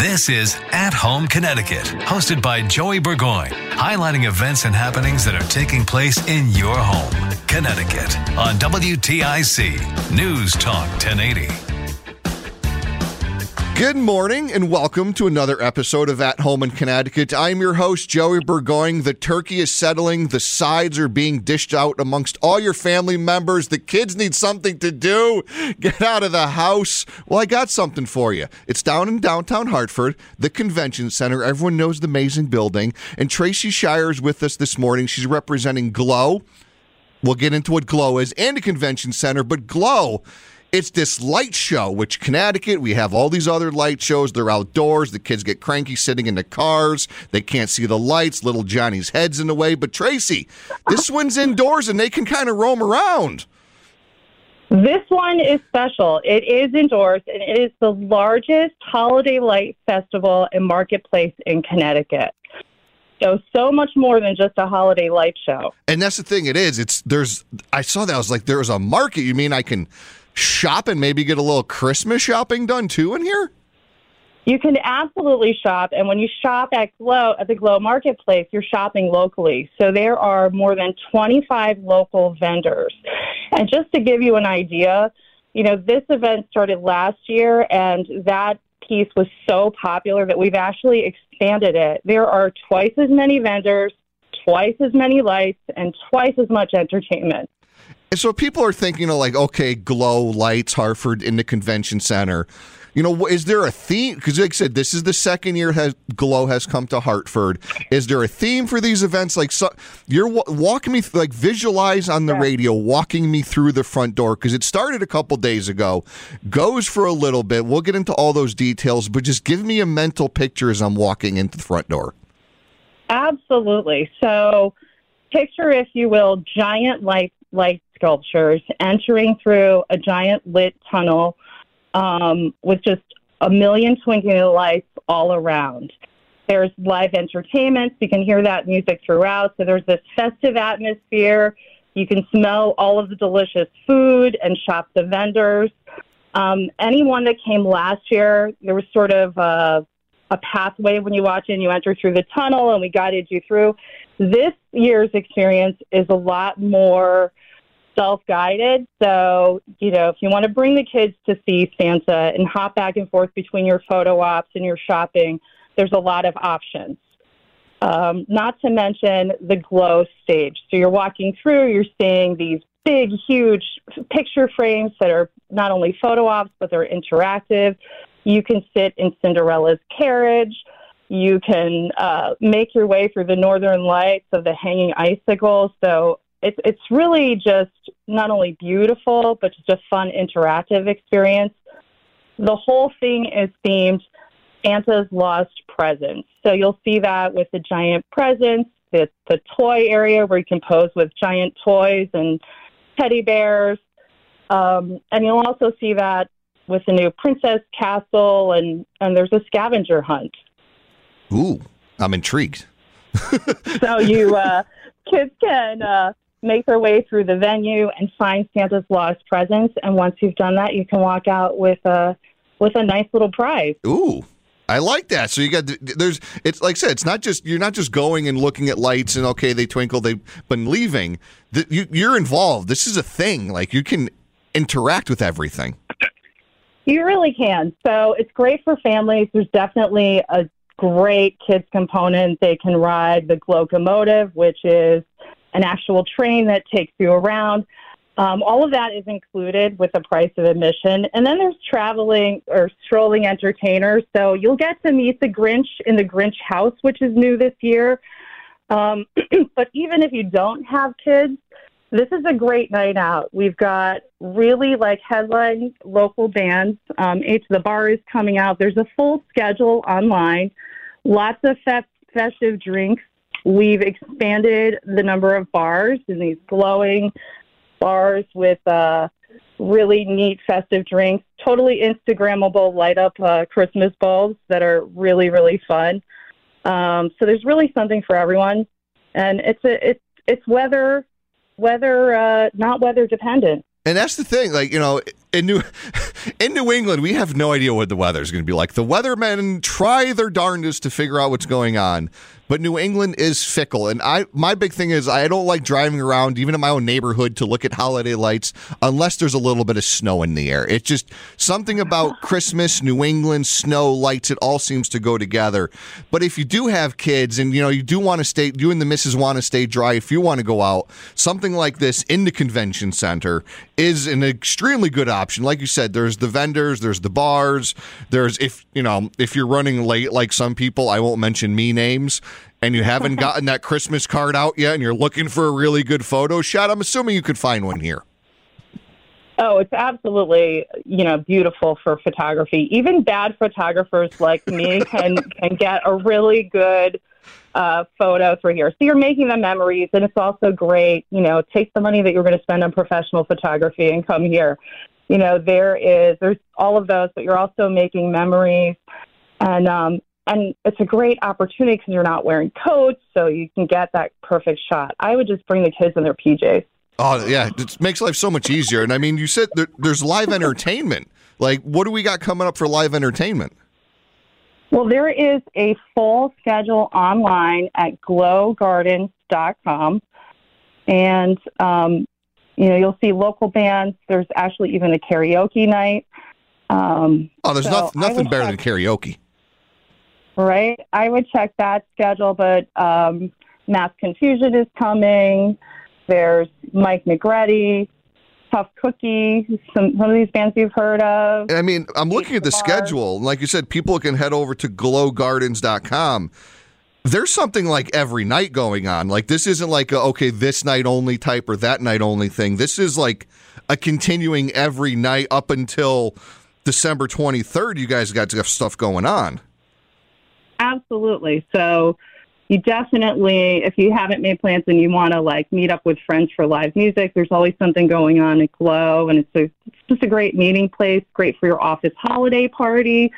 This is At Home Connecticut, hosted by Joey Burgoyne, highlighting events and happenings that are taking place in your home, Connecticut, on WTIC News Talk 1080. Good morning and welcome to another episode of At Home in Connecticut. I'm your host, Joey Burgoyne. The turkey is settling. The sides are being dished out amongst all your family members. The kids need something to do. Get out of the house. Well, I got something for you. It's down in downtown Hartford, the Convention Center. Everyone knows the amazing building. And Tracy Shire is with us this morning. She's representing GLOW. We'll get into what GLOW is and the Convention Center, but GLOW, it's this light show, which Connecticut, we have all these other light shows. They're outdoors. The kids get cranky sitting in the cars. They can't see the lights. Little Johnny's head's in the way. But Tracy, this one's indoors and they can kind of roam around. This one is special. It is indoors, and it is the largest holiday light festival and marketplace in Connecticut. So much more than just a holiday light show. And that's the thing. It is. I saw that. I was like, there was a market. You mean I can shop and maybe get a little Christmas shopping done too in here? You can absolutely shop, and when you shop at the GLOW Marketplace, you're shopping locally. So there are more than 25 local vendors. And just to give you an idea, this event started last year, and that piece was so popular that we've actually expanded it. There are twice as many vendors, twice as many lights, and twice as much entertainment. And so people are thinking, okay, GLOW lights, Hartford in the Convention Center. Is there a theme? Because like I said, this is the second year GLOW has come to Hartford. Is there a theme for these events? You're walking me, visualize on the radio, walking me through the front door, because it started a couple days ago, goes for a little bit. We'll get into all those details, but just give me a mental picture as I'm walking into the front door. Absolutely. So picture, if you will, giant light sculptures entering through a giant lit tunnel with just a million twinkling lights all around. There's live entertainment. You can hear that music throughout. So there's this festive atmosphere. You can smell all of the delicious food and shop the vendors. Anyone that came last year, there was sort of a pathway when you watch in. You enter through the tunnel, and we guided you through. This year's experience is a lot more self-guided. So, if you want to bring the kids to see Santa and hop back and forth between your photo ops and your shopping, there's a lot of options. Not to mention the GLOW stage. So you're walking through, you're seeing these big, huge picture frames that are not only photo ops, but they're interactive. You can sit in Cinderella's carriage. You can make your way through the northern lights of the hanging icicles. So it's really just not only beautiful, but just a fun, interactive experience. The whole thing is themed Santa's Lost Presents. So you'll see that with the giant presents, the toy area where you can pose with giant toys and teddy bears. And you'll also see that with the new Princess Castle, and there's a scavenger hunt. Ooh, I'm intrigued. So you kids can make their way through the venue and find Santa's Lost Presents. And once you've done that, you can walk out with a nice little prize. Ooh, I like that. So you got it's like I said, it's not just, you're not just going and looking at lights and okay, they twinkle, they've been leaving. You're involved. This is a thing. You can interact with everything. You really can. So it's great for families. There's definitely a great kids component. They can ride the Glowcomotive, which is an actual train that takes you around. All of that is included with the price of admission. And then there's traveling or strolling entertainers. So you'll get to meet the Grinch in the Grinch house, which is new this year. But even if you don't have kids, this is a great night out. We've got really headline local bands. H the Bar is coming out. There's a full schedule online. Lots of festive drinks. We've expanded the number of bars in these glowing bars with really neat festive drinks, totally Instagrammable light-up Christmas bulbs that are really, really fun. So there's really something for everyone, and it's weather not weather dependent. And that's the thing, in New England, we have no idea what the weather is going to be like. The weathermen try their darndest to figure out what's going on, but New England is fickle. And my big thing is I don't like driving around, even in my own neighborhood, to look at holiday lights unless there's a little bit of snow in the air. It's just something about Christmas, New England, snow, lights, it all seems to go together. But if you do have kids and, you do want to stay, you and the missus want to stay dry, if you want to go out, something like this in the convention center is an extremely good option. Like you said, there's the vendors, there's the bars, there's, if you're running late like some people, I won't mention me names, and you haven't gotten that Christmas card out yet and you're looking for a really good photo shot, I'm assuming you could find one here. Oh, it's absolutely, beautiful for photography. Even bad photographers like me can get a really good photo through here. So you're making the memories, and it's also great, take the money that you're going to spend on professional photography and come here. There's all of those, but you're also making memories, and it's a great opportunity because you're not wearing coats, so you can get that perfect shot. I would just bring the kids in their PJs. Oh, yeah. It makes life so much easier. And I mean, you said there's live entertainment. Like, what do we got coming up for live entertainment? Well, there is a full schedule online at glowgardens.com. And, you'll see local bands. There's actually even a karaoke night. There's nothing better than karaoke. Right. I would check that schedule, but Mass Confusion is coming. There's Mike Negretti, Tough Cookie, some of these bands you've heard of. I mean, I'm looking at the schedule. Like you said, people can head over to glowgardens.com. There's something like every night going on. Like, this isn't like this night only type or that night only thing. This is like a continuing every night up until December 23rd. You guys got stuff going on. Absolutely. So you definitely, if you haven't made plans and you want to meet up with friends for live music, there's always something going on at Glow, and it's just a great meeting place, great for your office holiday party.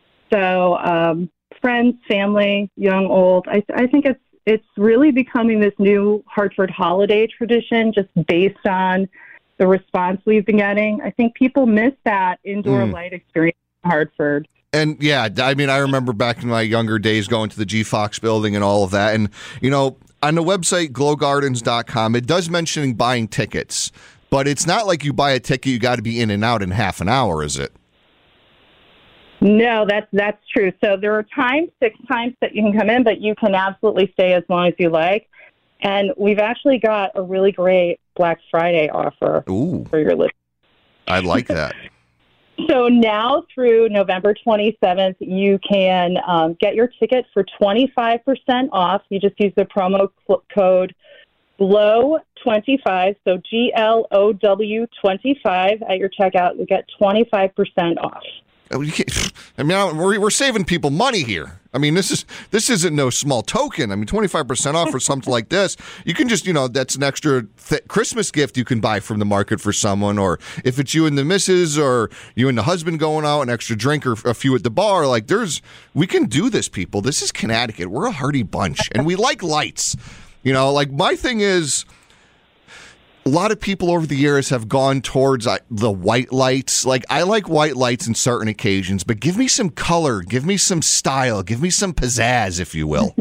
So friends, family, young, old, I think it's really becoming this new Hartford holiday tradition just based on the response we've been getting. I think people miss that indoor light experience in Hartford. And yeah, I mean, I remember back in my younger days going to the G Fox building and all of that. And, on the website, glowgardens.com, it does mention buying tickets, but it's not like you buy a ticket, you got to be in and out in half an hour, is it? No, that's true. So there are 6 times that you can come in, but you can absolutely stay as long as you like. And we've actually got a really great Black Friday offer for your listeners. I like that. So now through November 27th, you can get your ticket for 25% off. You just use the promo code GLOW25, so GLOW 25 at your checkout. You get 25% off. I mean, we're saving people money here. I mean, this isn't no small token. I mean, 25% off for something like this. You can just, that's an extra Christmas gift you can buy from the market for someone. Or if it's you and the missus or you and the husband going out, an extra drink or a few at the bar. We can do this, people. This is Connecticut. We're a hearty bunch, and we like lights. My thing is, a lot of people over the years have gone towards the white lights. I like white lights in certain occasions, but give me some color, give me some style, give me some pizzazz, if you will.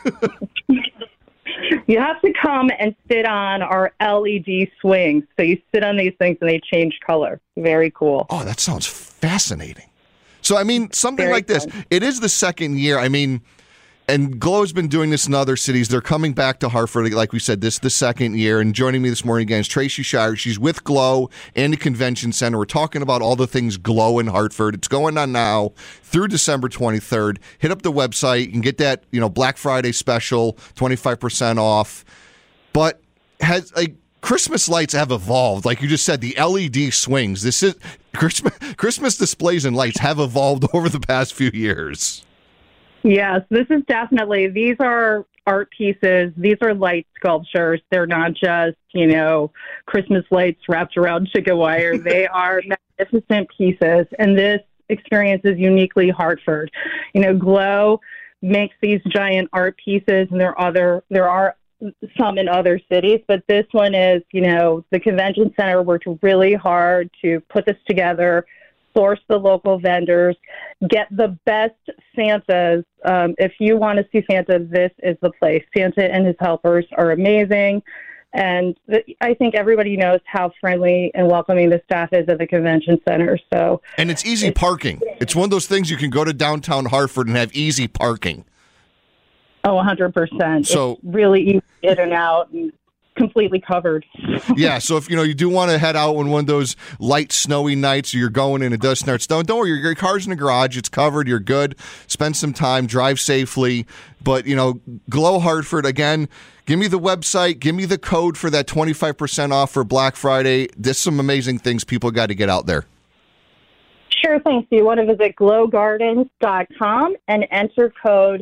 You have to come and sit on our LED swings. So you sit on these things and they change color. Very cool. Oh, that sounds fascinating. So, I mean, something like this, it is the second year. I mean, and Glow's been doing this in other cities. They're coming back to Hartford, like we said, this is the second year. And joining me this morning again is Tracy Shire. She's with Glow and the Convention Center. We're talking about all the things Glow in Hartford. It's going on now through December 23rd. Hit up the website. You can get that, Black Friday special, 25% off. But Christmas lights have evolved. Like you just said, the LED swings. This is Christmas displays and lights have evolved over the past few years. Yes, this is definitely, these are art pieces. These are light sculptures. They're not just, Christmas lights wrapped around chicken wire. They are magnificent pieces. And this experience is uniquely Hartford. Glow makes these giant art pieces, and there are some in other cities, but this one is, the convention center worked really hard to put this together, source the local vendors, get the best Santas. If you want to see Santa, this is the place. Santa and his helpers are amazing. And I think everybody knows how friendly and welcoming the staff is at the convention center. And it's easy parking. It's one of those things you can go to downtown Hartford and have easy parking. Oh, 100%. So it's really easy in and out and completely covered. Yeah, so if you do want to head out on one of those light snowy nights you're going and it does start snowing, don't worry, your car's in the garage, it's covered, you're good. Spend some time, drive safely. But, Glow Hartford, again, give me the website, give me the code for that 25% off for Black Friday. There's some amazing things people got to get out there. Sure thing. So you want to visit glowgardens.com and enter code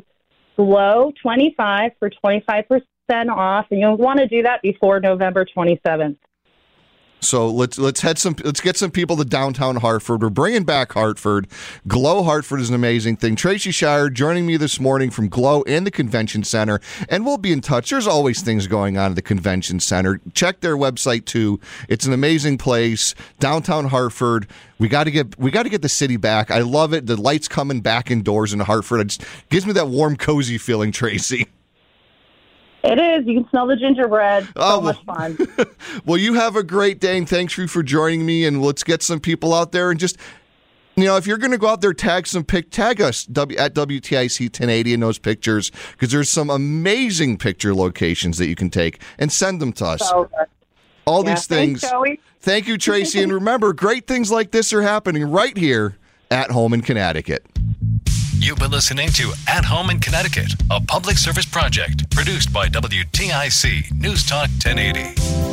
GLOW25 for 25% off, and you'll want to do that before November 27th. So let's get some people to downtown Hartford. We're bringing back Hartford. Glow Hartford is an amazing thing. Tracy Shire joining me this morning from Glow and the Convention Center, and we'll be in touch. There's always things going on at the Convention Center. Check their website too. It's an amazing place, downtown Hartford. We got to get the city back. I love it. The lights coming back indoors in Hartford. It just gives me that warm, cozy feeling, Tracy. It is. You can smell the gingerbread. Much fun. Well, you have a great day, and thanks for joining me. And let's get some people out there and just, if you're going to go out there, tag us at WTIC 1080 in those pictures, because there's some amazing picture locations that you can take and send them to us. All these things. Thanks, Joey. Thank you, Tracy. And remember, great things like this are happening right here at home in Connecticut. You've been listening to At Home in Connecticut, a public service project produced by WTIC News Talk 1080.